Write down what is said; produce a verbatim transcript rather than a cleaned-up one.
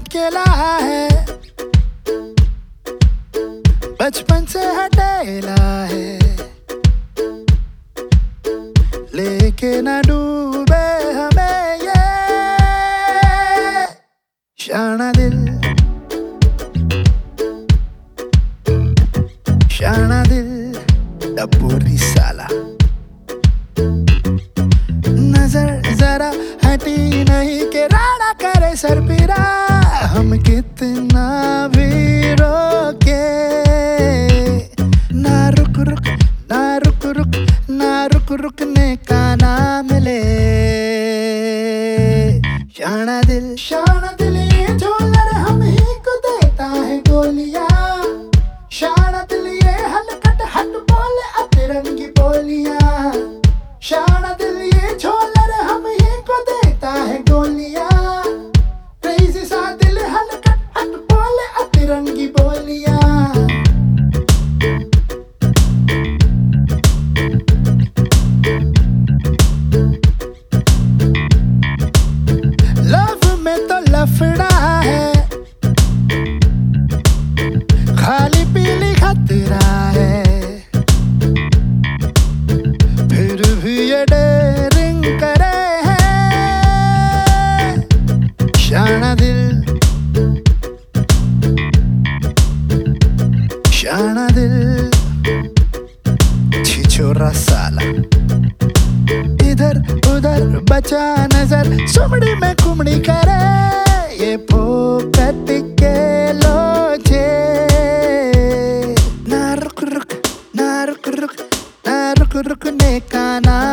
अकेला है, बचपन से हटेला है, लेके न डूबे हमें ये शाना दिल, शाना दिल टपोरी साला। नजर जरा हटी नहीं के राड़ा करे सरपीरा, हम कितना भी रोके ना रुक रुक ना रुक रुक ना रुक रुकने का नाम ले। शाना दिल, शाना दिल ये झोलर हम ही को देता है गोलियां, शाना दिल ये हलकट हट बोले अतिरंगी बोलियां, शाना दिल ये झोलर हम ही को देता है गोलियां, क्रेज़ी सा दिल हलकट हट बोले अतिरंगी बोलियां। लव में तो लफड़ा है, खाली पीली खतरा है, फिर भी ये डेयरिंग करे है शाना दिल, शाना दिल छिछोरा साला। इधर उधर बचा नजर, सुमड़ी में कुमड़ी करे ये फोकट के लोचे। ना रुक रुक ना रुक रुक ना रुक रुकने का ना